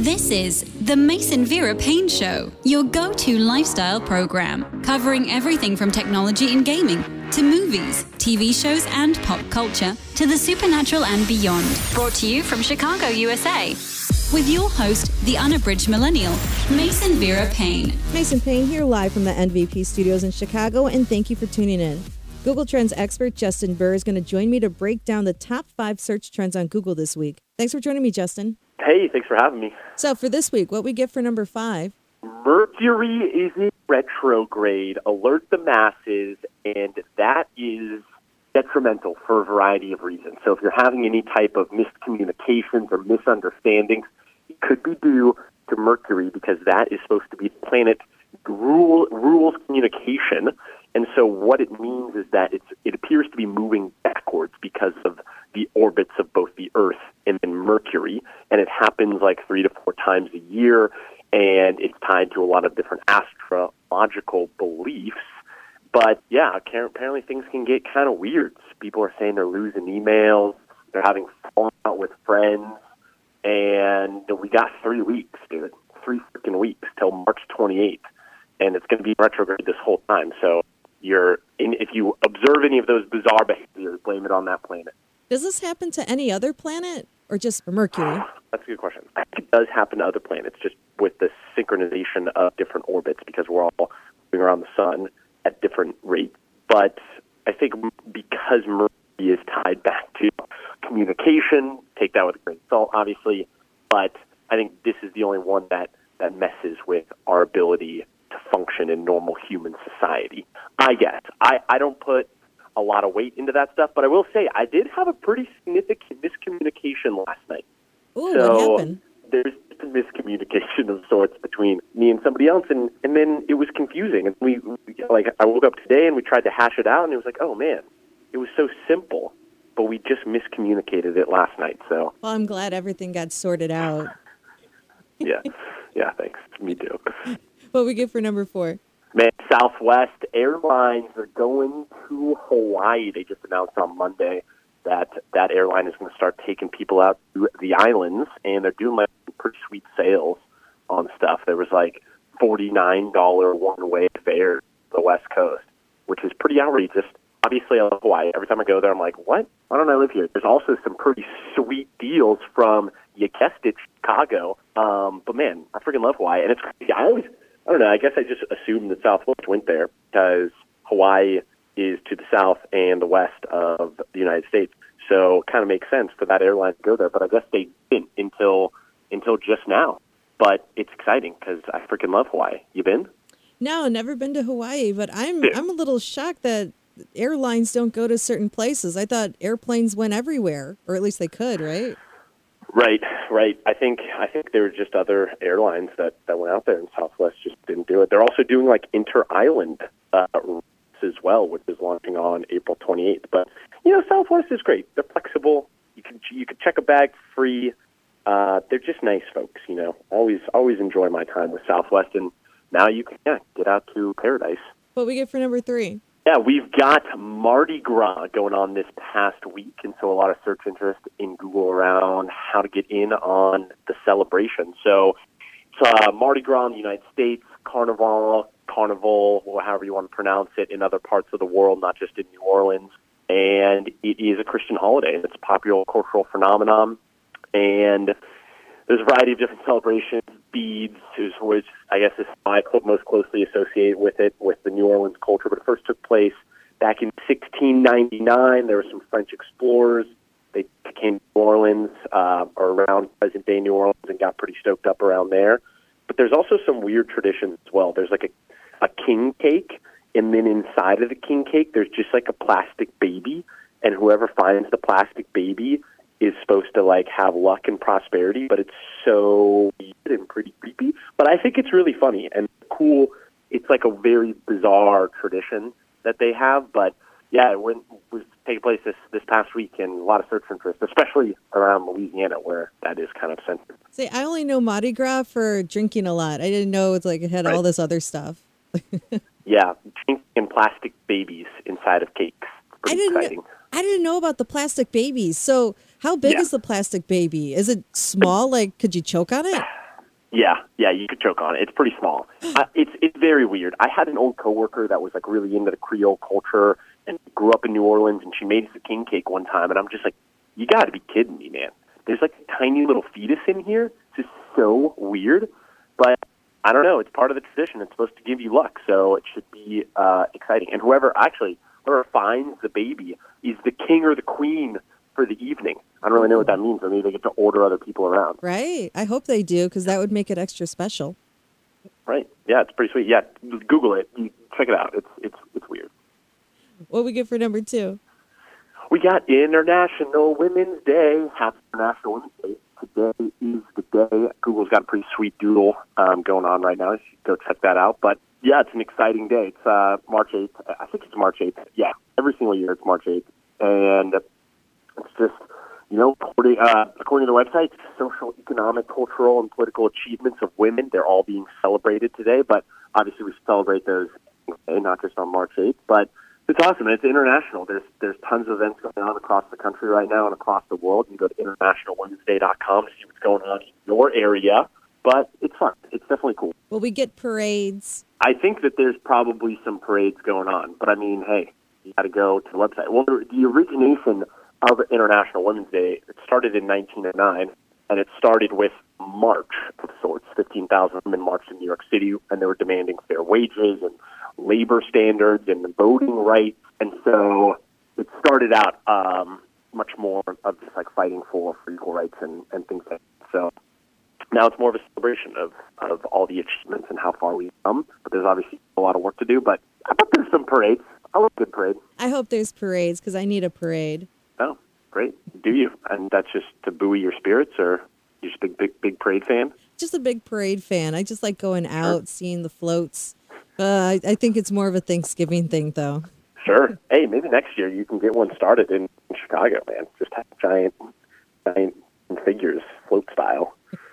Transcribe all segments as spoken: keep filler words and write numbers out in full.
This is the Mason Vera Payne Show, your go-to lifestyle program, covering everything from technology and gaming to movies, T V shows, and pop culture to the supernatural and beyond. Brought to you from Chicago, U S A. With your host, the unabridged millennial, Mason Vera Payne. Mason Payne here live from the N V P studios in Chicago, and thank you for tuning in. Google Trends expert Justin Burr is going to join me to break down the top five search trends on Google this week. Thanks for joining me, Justin. Hey, thanks for having me. So for this week, what we get for number five? Mercury is in retrograde. Alert the masses, and that is detrimental for a variety of reasons. So if you're having any type of miscommunications or misunderstandings, it could be due to Mercury, because that is supposed to be the planet rule, rules communication. And so what it means is that it's, it appears to be moving backwards because of the orbits of both the Earth and then Mercury. And it happens like three to four times a year, and it's tied to a lot of different astrological beliefs. But yeah, apparently things can get kind of weird. People are saying they're losing emails, they're having fallout with friends, and we got three weeks, dude. Three freaking weeks till March twenty-eighth, and it's going to be retrograde this whole time. So you're in, if you observe any of those bizarre behaviors, blame it on that planet. Does this happen to any other planet or just Mercury? That's a good question. It does happen to other planets, just with the synchronization of different orbits, because we're all moving around the sun at different rates. But I think because Mercury is tied back to communication, take that with a grain of salt, obviously, but I think this is the only one that, that messes with our ability to function in normal human society. I guess. I, I don't put a lot of weight into that stuff, but I will say I did have a pretty significant miscommunication last night. Ooh, so what happened? There's a miscommunication of sorts between me and somebody else, and, and then it was confusing. And we, we, like, I woke up today and we tried to hash it out, and it was like, oh man, it was so simple, but we just miscommunicated it last night. So, well, I'm glad everything got sorted out. yeah, yeah, thanks. Me too. What we get for number four? Man, Southwest Airlines are going to Hawaii. They just announced on Monday that that airline is going to start taking people out to the islands, and they're doing like pretty sweet sales on stuff. There was like forty-nine dollars one-way fare to the West Coast, which is pretty outrageous. Obviously, I love Hawaii. Every time I go there, I'm like, what? Why don't I live here? There's also some pretty sweet deals from, you guessed it, Chicago. Um, but man, I freaking love Hawaii. And it's crazy. I always, I don't know, I guess I just assumed that Southwest went there because Hawaii is to the south and the west of the United States. So it kind of makes sense for that airline to go there. But I guess they didn't until until just now. But it's exciting because I freaking love Hawaii. You been? No, never been to Hawaii, but I'm Yeah. I'm a little shocked that airlines don't go to certain places. I thought airplanes went everywhere, or at least they could, right? Right, right. I think I think there were just other airlines that, that went out there, and Southwest just didn't do it. They're also doing like inter-island uh, routes as well, which is launching on April twenty-eighth. But you know, Southwest is great. They're flexible. You can you can check a bag free. Uh, they're just nice folks. You know, always always enjoy my time with Southwest, and now you can yeah, get out to paradise. What we get for number three? Yeah, we've got Mardi Gras going on this past week, and so a lot of search interest in Google around how to get in on the celebration. So it's uh, Mardi Gras in the United States, Carnival, Carnival, or however you want to pronounce it, in other parts of the world, not just in New Orleans. And it is a Christian holiday, and it's a popular cultural phenomenon. And there's a variety of different celebrations, beads, which I guess is I most closely associate with it, with the New Orleans culture. But it first took place back in sixteen ninety-nine. There were some French explorers. They came to New Orleans, uh, or around present-day New Orleans, and got pretty stoked up around there. But there's also some weird traditions as well. There's like a, a king cake, and then inside of the king cake, there's just like a plastic baby, and whoever finds the plastic baby is supposed to like have luck and prosperity, but it's so weird and pretty creepy. But I think it's really funny and cool. It's like a very bizarre tradition that they have, but yeah, it went, was taking place this, this past week, and a lot of search interest, especially around Louisiana, where that is kind of centered. See, I only know Mardi Gras for drinking a lot. I didn't know it's like it had Right. all this other stuff. Yeah, drinking and plastic babies inside of cakes. Pretty I didn't exciting. Know, I didn't know about the plastic babies. So how big Yeah. is the plastic baby? Is it small? Like, could you choke on it? Yeah, yeah, you could choke on it. It's pretty small. uh, it's it's very weird. I had an old coworker that was like really into the Creole culture and grew up in New Orleans, and she made us a king cake one time, and I'm just like, you got to be kidding me, man. There's like a tiny little fetus in here. It's just so weird, but I don't know. It's part of the tradition. It's supposed to give you luck, so it should be uh, exciting. And whoever actually whoever finds the baby is the king or the queen for the evening. I don't really know what that means, but maybe they get to order other people around. Right. I hope they do, because that would make it extra special. Right. Yeah, it's pretty sweet. Yeah, Google it. Check it out. It's it's it's weird. What we get for number two? We got International Women's Day. Happy International Women's Day. Today is the day. Google's got a pretty sweet doodle um, going on right now. You should go check that out. But, yeah, it's an exciting day. It's uh, March eighth. I think it's March eighth. Yeah, every single year it's March eighth. And it's just, you know, according, uh, according to the website, social, economic, cultural, and political achievements of women, they're all being celebrated today. But obviously we celebrate those, not just on March eighth. But it's awesome. It's international. There's there's tons of events going on across the country right now and across the world. You can go to international women's day dot com to see what's going on in your area. But it's fun. It's definitely cool. Well, we get parades. I think that there's probably some parades going on. But, I mean, hey, you got to go to the website. Well, the origination of International Women's Day, it started in nineteen oh nine, and it started with a march of sorts. fifteen thousand women marched in New York City, and they were demanding fair wages and labor standards and voting rights. And so it started out um, much more of just like fighting for, for equal rights and, and things like that. So now it's more of a celebration of, of all the achievements and how far we've come. But there's obviously a lot of work to do. But I bet there's some parades. I love a good parade. I hope there's parades, because I need a parade. Oh, great. Do you? And that's just to buoy your spirits, or you're just a big, big, big parade fan? Just a big parade fan. I just like going out, sure. seeing the floats. Uh, I, I think it's more of a Thanksgiving thing, though. Sure. Hey, maybe next year you can get one started in, in Chicago, man. Just have giant, giant figures, float style.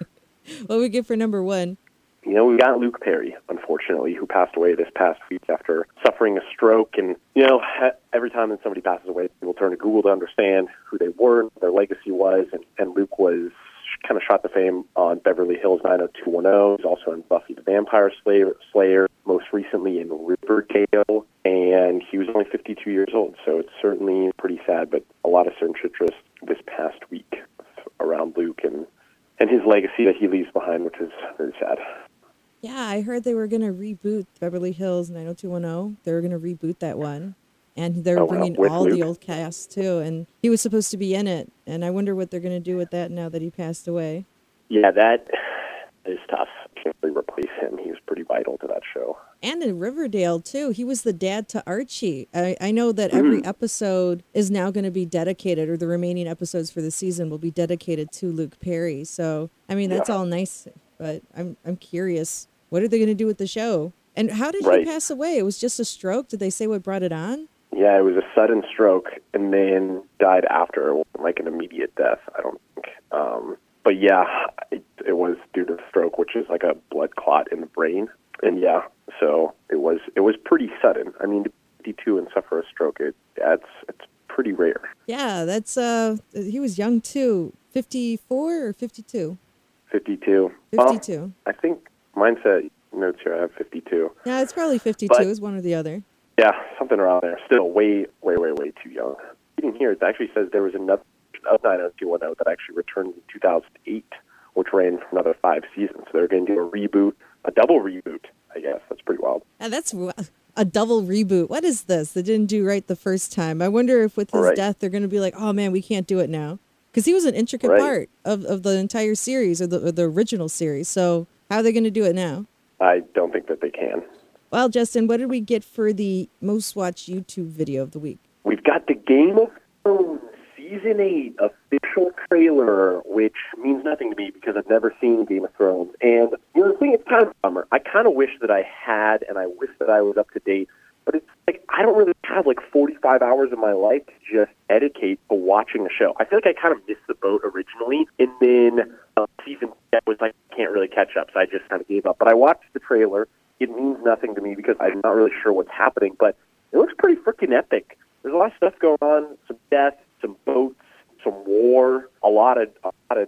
What we get for number one? You know, we got Luke Perry, unfortunately, who passed away this past week after suffering a stroke. And, you know, every time that somebody passes away, people turn to Google to understand who they were, what their legacy was. And, and Luke was kind of shot to fame on Beverly Hills nine oh two one oh. He's also in Buffy the Vampire Slayer, Slayer, most recently in Riverdale. And he was only fifty-two years old, so it's certainly pretty sad. But a lot of search interest this past week around Luke and, and his legacy that he leaves behind, which is very sad. Yeah, I heard they were going to reboot Beverly Hills nine oh two one oh. They were going to reboot that one. And they're oh, bringing well, all Luke. the old cast, too. And he was supposed to be in it. And I wonder what they're going to do with that now that he passed away. Yeah, that is tough. Can't really replace him. He was pretty vital to that show. And in Riverdale, too. He was the dad to Archie. I, I know that every mm. episode is now going to be dedicated, or the remaining episodes for the season will be dedicated to Luke Perry. So, I mean, that's yeah. all nice. But I'm I'm curious. What are they going to do with the show? And how did right. he pass away? It was just a stroke? Did they say what brought it on? Yeah, it was a sudden stroke and then died after. It wasn't like an immediate death, I don't think. Um, but yeah, it, it was due to the stroke, which is like a blood clot in the brain. And yeah, so it was it was pretty sudden. I mean, fifty-two and suffer a stroke, it that's it's pretty rare. Yeah, that's uh, he was young too. fifty-four or fifty-two? fifty-two. fifty-two. Well, I think mine said notes here. I have fifty-two. Yeah, it's probably fifty-two. But, it's one or the other. Yeah, something around there. Still way, way, way, way too young. Reading here, it actually says there was another of nine oh two one oh that actually returned in two thousand eight, which ran for another five seasons. So they're going to do a reboot, a double reboot, I guess. That's pretty wild. Yeah, that's a double reboot. What is this? They didn't do right the first time. I wonder if with his right. death, they're going to be like, oh, man, we can't do it now. Because he was an intricate right. part of, of the entire series, or the, or the original series. So how are they going to do it now? I don't think that they can. Well, Justin, what did we get for the most watched YouTube video of the week? We've got the Game of Thrones Season eight official trailer, which means nothing to me because I've never seen Game of Thrones. And, you know, the thing, it's kind of a bummer. I kind of wish that I had, and I wish that I was up to date. But it's like, I don't really have like forty-five hours of my life to just dedicate to watching a show. I feel like I kind of missed the boat originally, and then uh, season ten was like, I can't really catch up, so I just kind of gave up. But I watched the trailer. It means nothing to me because I'm not really sure what's happening, but it looks pretty freaking epic. There's a lot of stuff going on, some death, some boats, some war, a lot of a lot of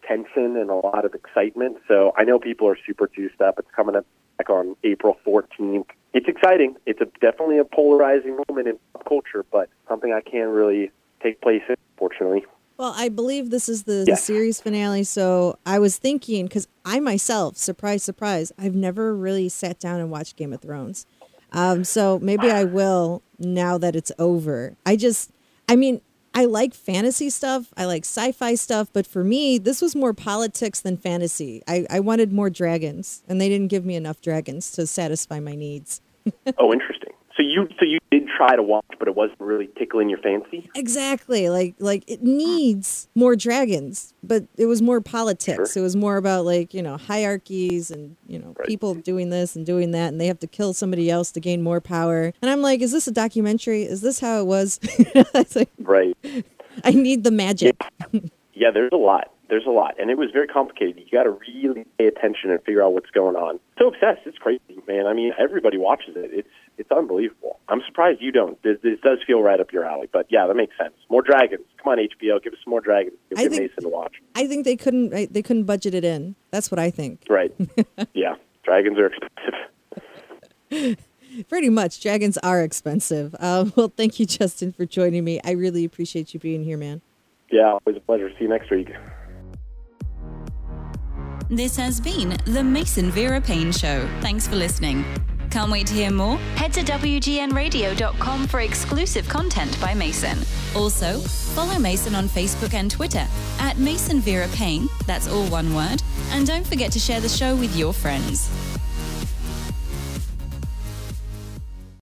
tension and a lot of excitement. So I know people are super juiced up. It's coming up back on April fourteenth. It's exciting. It's a, definitely a polarizing moment in pop culture, but something I can't really take place in, unfortunately. Well, I believe this is the, Yes. the series finale, so I was thinking, because I myself, surprise, surprise, I've never really sat down and watched Game of Thrones. Um, so maybe I will now that it's over. I just, I mean, I like fantasy stuff, I like sci-fi stuff, but for me, this was more politics than fantasy. I, I wanted more dragons, and they didn't give me enough dragons to satisfy my needs. Oh, interesting. So you so you did try to watch, but it wasn't really tickling your fancy? Exactly. Like like it needs more dragons, but it was more politics. Sure. It was more about like, you know, hierarchies and, you know, Right. people doing this and doing that, and they have to kill somebody else to gain more power. And I'm like, is this a documentary? Is this how it was? It's like, Right. I need the magic. Yeah, there's a lot. There's a lot. And it was very complicated. You got to really pay attention and figure out what's going on. So obsessed. It's crazy, man. I mean, everybody watches it. It's it's unbelievable. I'm surprised you don't. This, this does feel right up your alley. But yeah, that makes sense. More dragons. Come on, H B O. Give us some more dragons. Give, I give think- Mason to watch. I think they couldn't I- they couldn't budget it in. That's what I think. Right. Yeah. Dragons are expensive. Pretty much. Dragons are expensive. Uh, well, thank you, Justin, for joining me. I really appreciate you being here, man. Yeah, always a pleasure. See you next week. This has been The Mason Vera Payne Show. Thanks for listening. Can't wait to hear more? Head to W G N radio dot com for exclusive content by Mason. Also, follow Mason on Facebook and Twitter at Mason Vera Payne, that's all one word, and don't forget to share the show with your friends.